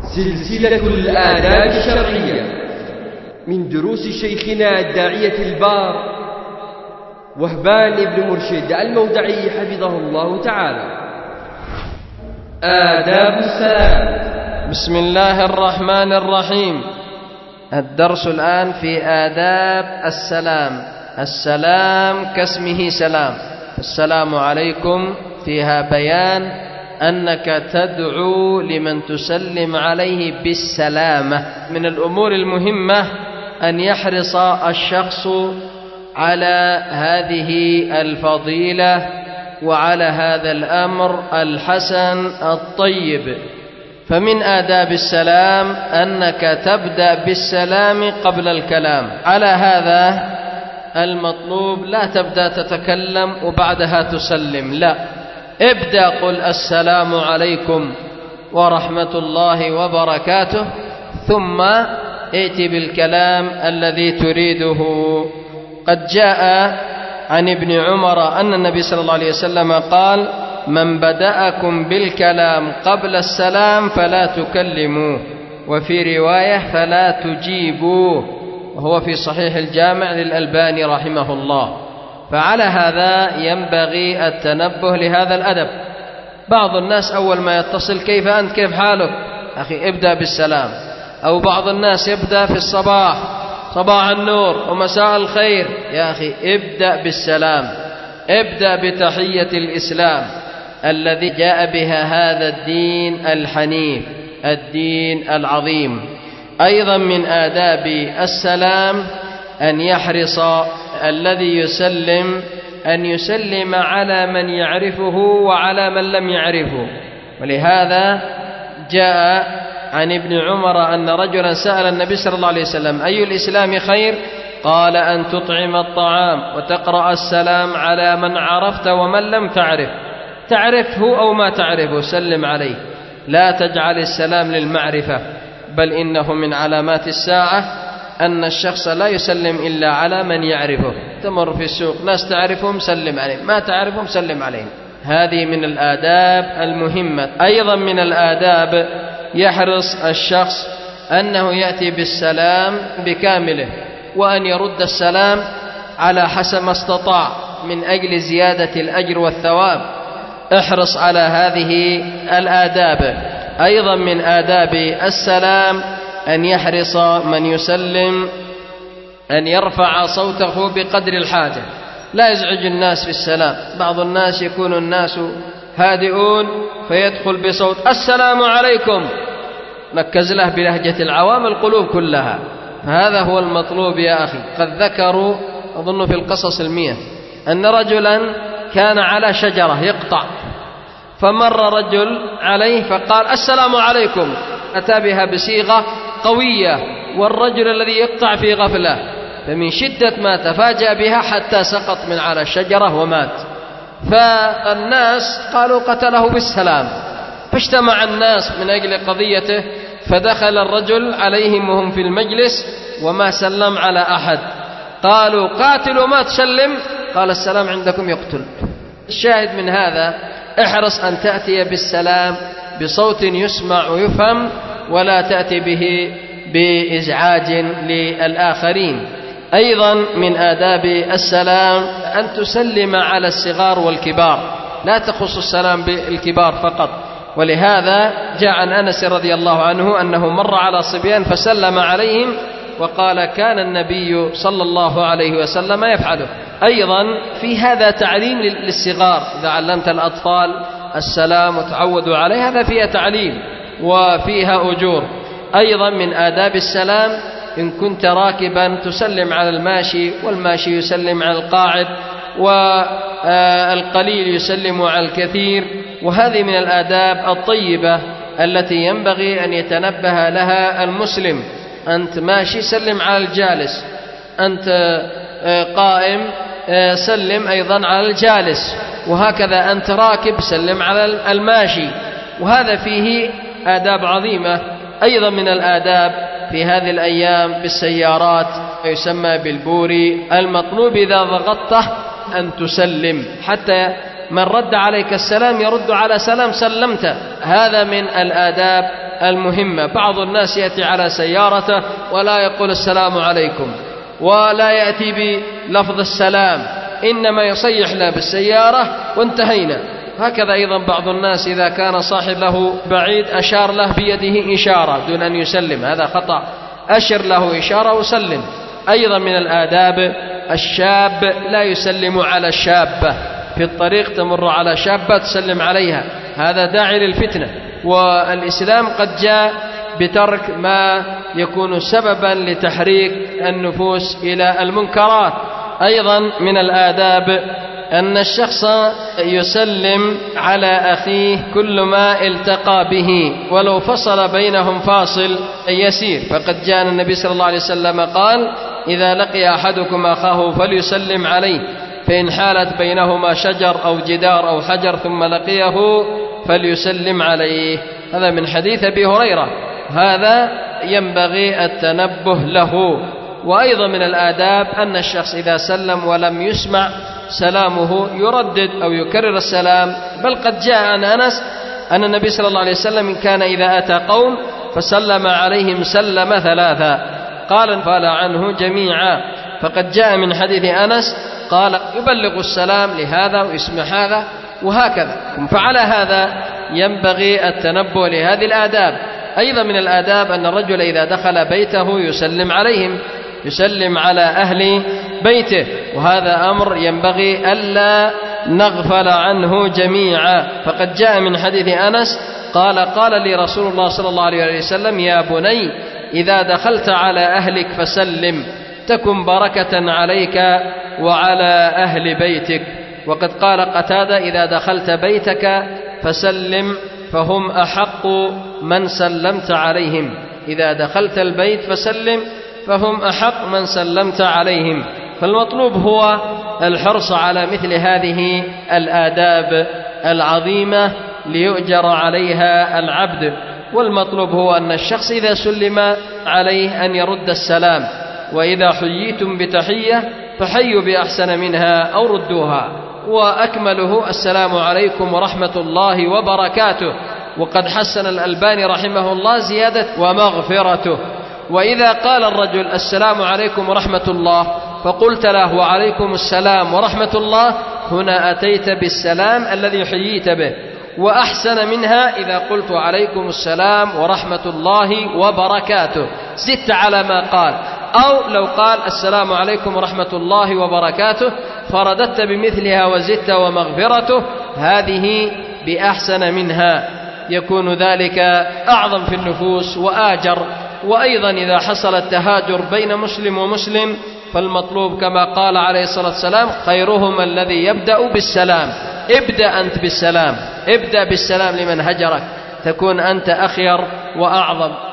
سلسلة الآداب الشرعية من دروس شيخنا الداعية البار وهبان بن مرشد المودعي حفظه الله تعالى. آداب السلام. بسم الله الرحمن الرحيم. الدرس الآن في آداب السلام. السلام كاسمه سلام، السلام عليكم فيها بيان أنك تدعو لمن تسلم عليه بالسلامة. من الأمور المهمة أن يحرص الشخص على هذه الفضيلة وعلى هذا الأمر الحسن الطيب. فمن آداب السلام أنك تبدأ بالسلام قبل الكلام. على هذا المطلوب لا تبدأ تتكلم وبعدها تسلم، لا، ابدأ قل السلام عليكم ورحمة الله وبركاته، ثم ائت بالكلام الذي تريده. قد جاء عن ابن عمر أن النبي صلى الله عليه وسلم قال: من بدأكم بالكلام قبل السلام فلا تكلموه، وفي رواية فلا تجيبوه، وهو في صحيح الجامع للألباني رحمه الله. فعلى هذا ينبغي التنبه لهذا الأدب. بعض الناس أول ما يتصل: كيف أنت، كيف حالك أخي، ابدأ بالسلام. أو بعض الناس يبدأ في الصباح: صباح النور ومساء الخير. يا أخي ابدأ بالسلام، ابدأ بتحية الإسلام الذي جاء بها هذا الدين الحنيف، الدين العظيم. أيضا من آداب السلام أن يحرص الذي يسلم أن يسلم على من يعرفه وعلى من لم يعرفه. ولهذا جاء عن ابن عمر أن رجلا سأل النبي صلى الله عليه وسلم: أي الإسلام خير؟ قال: أن تطعم الطعام وتقرأ السلام على من عرفت ومن لم تعرفه أو ما تعرفه سلم عليه. لا تجعل السلام للمعرفة، بل إنه من علامات الساعة أن الشخص لا يسلم إلا على من يعرفه. تمر في السوق ناس تعرفهم سلم عليهم، ما تعرفهم سلم عليهم. هذه من الآداب المهمة. أيضا من الآداب يحرص الشخص أنه يأتي بالسلام بكامله، وأن يرد السلام على حسب ما استطاع من أجل زيادة الأجر والثواب. احرص على هذه الآداب. أيضا من آداب السلام أن يحرص من يسلم أن يرفع صوته بقدر الحاجة، لا يزعج الناس في السلام. بعض الناس يكون الناس هادئون فيدخل بصوت: السلام عليكم، نكز له بلهجة العوام القلوب كلها. فهذا هو المطلوب يا أخي. قد ذكروا أظن في القصص 100 أن رجلا كان على شجرة يقطع، فمر رجل عليه فقال: السلام عليكم، أتى بها بصيغة قوية، والرجل الذي يقطع في غفلة، فمن شدة ما تفاجأ بها حتى سقط من على الشجرة ومات. فالناس قالوا: قتله بالسلام. فاجتمع الناس من أجل قضيته، فدخل الرجل عليهم وهم في المجلس وما سلم على أحد. قالوا: قاتل وما تسلم؟ قال: السلام عندكم يقتل. الشاهد من هذا: احرص أن تأتي بالسلام بصوت يسمع ويفهم، ولا تأتي به بإزعاج للآخرين. أيضا من آداب السلام أن تسلم على الصغار والكبار، لا تخص السلام بالكبار فقط. ولهذا جاء عن أنس رضي الله عنه أنه مر على صبيان فسلم عليهم وقال: كان النبي صلى الله عليه وسلم يفعله. أيضا في هذا تعليم للصغار، إذا علمت الأطفال السلام وتعودوا عليه هذا فيها تعليم وفيها أجور. أيضا من آداب السلام إن كنت راكبا تسلم على الماشي، والماشي يسلم على القاعد، والقليل يسلم على الكثير. وهذه من الآداب الطيبة التي ينبغي أن يتنبه لها المسلم. أنت ماشي سلم على الجالس، أنت قائم سلم أيضا على الجالس، وهكذا أنت راكب سلم على الماشي. وهذا فيه آداب عظيمة. أيضا من الآداب في هذه الأيام بالسيارات يسمى بالبوري، المطلوب إذا ضغطته أن تسلم، حتى من رد عليك السلام يرد على سلام سلمت. هذا من الآداب المهمة. بعض الناس يأتي على سيارته ولا يقول السلام عليكم ولا يأتي بلفظ السلام، إنما يصيح له بالسيارة وانتهينا. هكذا أيضا بعض الناس إذا كان صاحب له بعيد أشار له بيده إشارة دون أن يسلم، هذا خطأ. أشر له إشارة وسلم. أيضا من الآداب الشاب لا يسلم على الشابة، في الطريق تمر على شابة تسلم عليها، هذا داعي للفتنة. والإسلام قد جاء بترك ما يكون سببا لتحريك النفوس إلى المنكرات. أيضا من الآداب أن الشخص يسلم على أخيه كل ما التقى به ولو فصل بينهم فاصل يسير، فقد جاء النبي صلى الله عليه وسلم قال: إذا لقي أحدكم أخاه فليسلم عليه، فإن حالت بينهما شجر أو جدار أو حجر ثم لقيه فليسلم عليه. هذا من حديث أبي هريرة، هذا ينبغي التنبه له. وأيضا من الآداب أن الشخص إذا سلم ولم يسمع سلامه يردد أو يكرر السلام، بل قد جاء عن أنس أن النبي صلى الله عليه وسلم كان إذا أتى قوم فسلم عليهم سلم ثلاثا، قال فلعنه جميعا. فقد جاء من حديث أنس قال يبلغ السلام لهذا ويسمع هذا وهكذا. فعلى هذا ينبغي التنبه لهذه الآداب. أيضا من الآداب أن الرجل إذا دخل بيته يسلم عليهم، يسلم على أهل بيته، وهذا أمر ينبغي ألا نغفل عنه جميعا. فقد جاء من حديث أنس قال لي رسول الله صلى الله عليه وسلم: يا بني إذا دخلت على أهلك فسلم تكن بركة عليك وعلى أهل بيتك. وقد قال قتادة: إذا دخلت بيتك فسلم فهم أحق من سلمت عليهم. إذا دخلت البيت فسلم فهم أحق من سلمت عليهم. فالمطلوب هو الحرص على مثل هذه الآداب العظيمة ليؤجر عليها العبد. والمطلوب هو أن الشخص إذا سلم عليه أن يرد السلام، وإذا حييتم بتحية فحيوا بأحسن منها أو ردوها، وأكمله السلام عليكم ورحمة الله وبركاته. وقد حسن الألباني رحمه الله زيادة ومغفرته. وإذا قال الرجل السلام عليكم ورحمة الله فقلت له وعليكم السلام ورحمة الله، هنا أتيت بالسلام الذي حييت به، وأحسن منها إذا قلت عليكم السلام ورحمة الله وبركاته، زدت على ما قال. أو لو قال السلام عليكم ورحمة الله وبركاته فرددت بمثلها وزدت ومغفرته، هذه بأحسن منها، يكون ذلك أعظم في النفوس وآجر. وأيضا إذا حصل التهاجر بين مسلم ومسلم فالمطلوب كما قال عليه الصلاة والسلام: خيرهم الذي يبدأ بالسلام. ابدأ أنت بالسلام، ابدأ بالسلام لمن هجرك، تكون أنت أخير وأعظم.